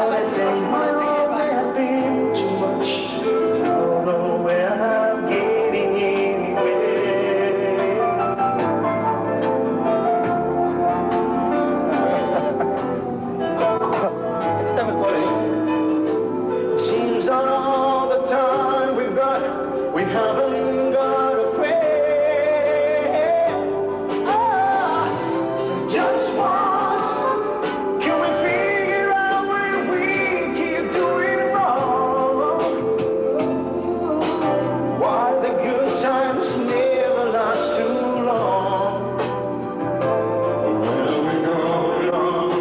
But I think my love may have been too much. I don't know where I'm getting anywhere. Seems that all the time we've got, we haven't got a prayer. Just once, can we figure out where we keep doing wrong? Why the good times never last too long? Where we go wrong?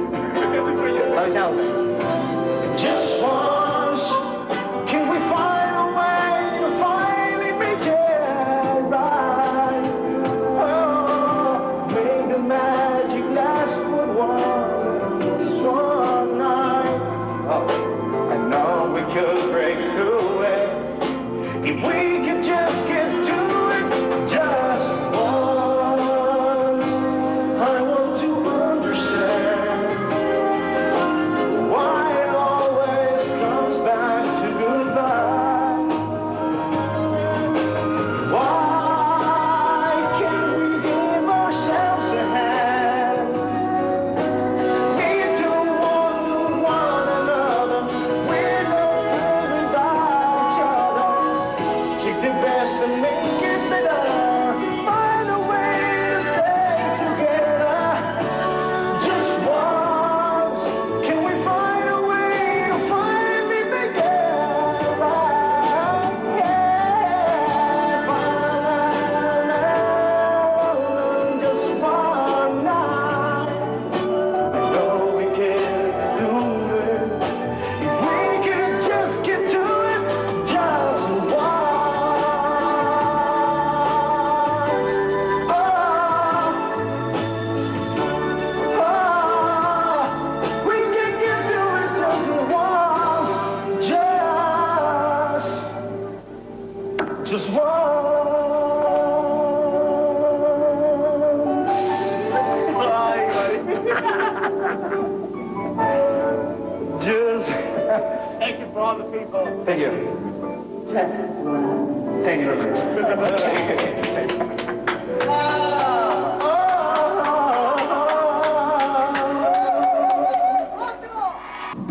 Just once, can we find a way to finally make it right? Oh, make the magic last for one strong night. Oh, I know we could break through it if we could just get to it just once. I want to understand why it always comes back to goodbye. Why can't we give ourselves a hand? We don't want one another. We're not living by each other. Keep the best and make it better. Find a way to stay together. Just once, can we find a way to finally make it right? Yeah, just one night. I know we can do it if we could just get to it just once. We can get to it just once, just once. Just. Thank you for all the people. Thank you. Thank you very much.